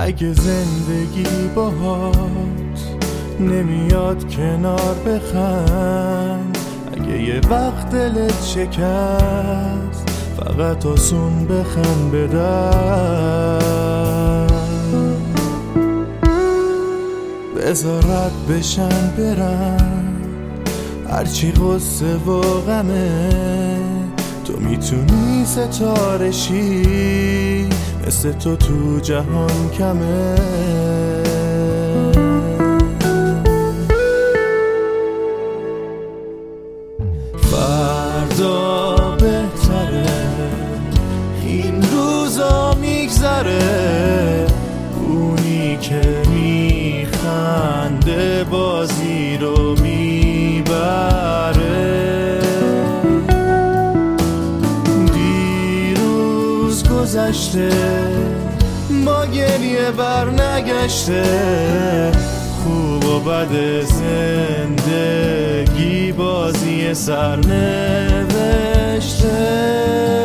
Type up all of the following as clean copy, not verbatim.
اگه زندگی باهات نمیاد کنار بخند، اگه یه وقت دلت شکست فقط آسون بخند بدن، بذار رد بشن برن هرچی غصه و غمه، تو میتونی ستاره شی، مثل تو جهان کمه. فردا بهتره، این روزا میگذره، اونی که میخنده بازی رو میبره. دیروز گذشته با گریه بر نگشته، خوب و بد زندگی بازی سرنوشته.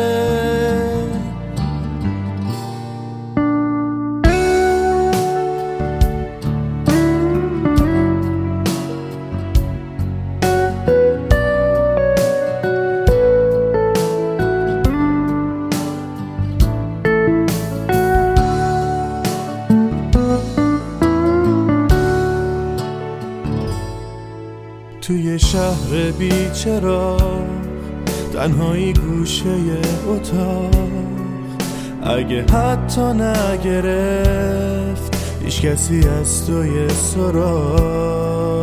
توی شهر بی‌چراغ تنهایی گوشه اتاق، اگه حتی نگرفت هیچ کسی از توی سراغ،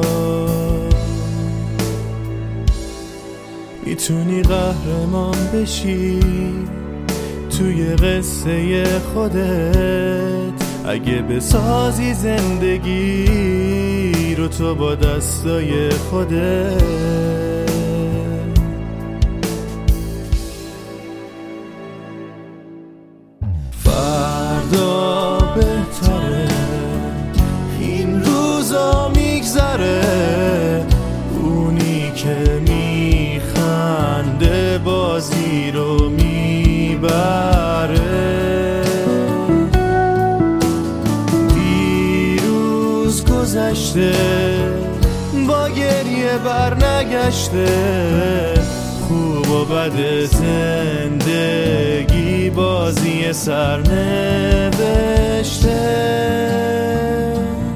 میتونی قهرمان بشی توی قصه خودت، اگه بسازی زندگی رو تو با دستای خودت. فردا بهتره، این روزا میگذره، اونی که میخنده بازی رو میبره. دیروز گذشته با گریه بر نگشته، خوب و بد زندگی بازی سرنوشته.